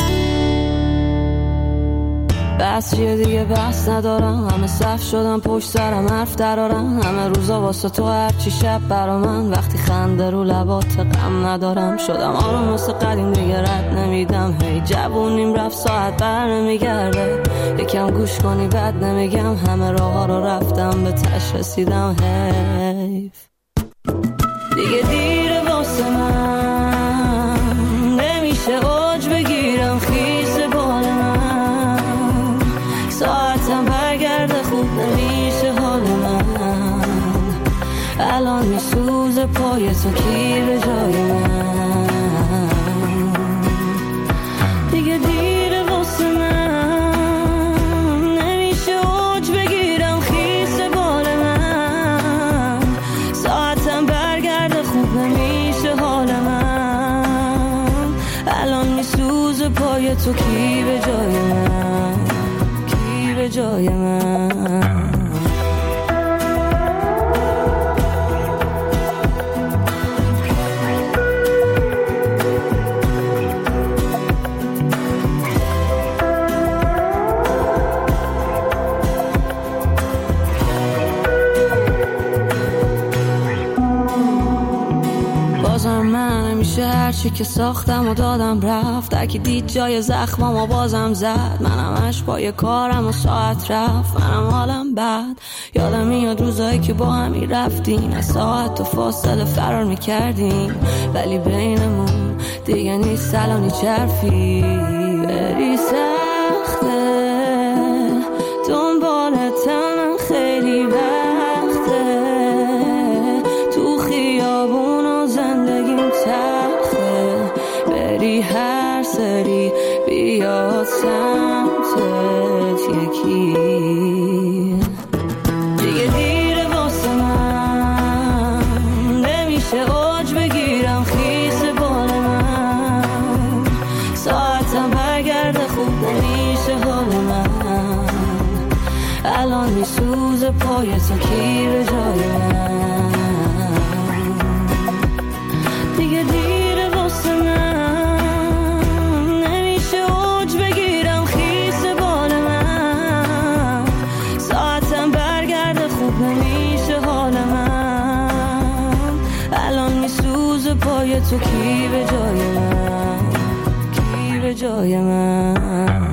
بس چیه دیگه بس ندارم، همه صف شدم پشت سرم حرف درارم، همه روزا واسه تو هرچی شب برا من، وقتی خنده رو لبات غم ندارم، شدم آروم مثل قدیم دیگه رد نمیدم، هی جوونیم رفت ساعت بر نمیگرده، یکم گوش کنی بد نمیگم، همه راه ها رو رفتم به تش رسیدم، حیف دیگه دیره واسه من، نمیشه اوج بگیرم خیس بال من، ساعتم برگرده خوب نمیشه حال من، الان میسوزه پای تو کی به جای من، دیگه دیره واسه من، نمیشه اوج بگیرم خیس بال من، ساعتم برگرده خوب نمیشه حال من، الان میسوزه پای تو کی به جای من، کی به جای من. هرچی که ساختم و دادم رفت، اگه دید جای زخمم و بازم زد، منم اش پای کارم و ساعت رفت، منم حالم بد، یادم میاد روزایی که با همی رفتیم، از ساعت و فاصله فرار میکردیم، ولی بینمون دیگه نیست الانی چرفی، بری سخته دنبالتم خیلی وقته، تو خیابون و زندگیم تخته، بری هر سری بیاد سمتت یکی، دیگه دیره واسه من، نمیشه اوج بگیرم خیس بال من، ساعتم برگرده خوب نمیشه حال من، الان میسوزه پای تو کی به جای من، دیگه دیره واسه من، نمیشه اوج بگیرم خیس بال من، ساعتم برگرده خوب نمیشه حال من، الان میسوزه پای تو کی به جای من، کی به جای من.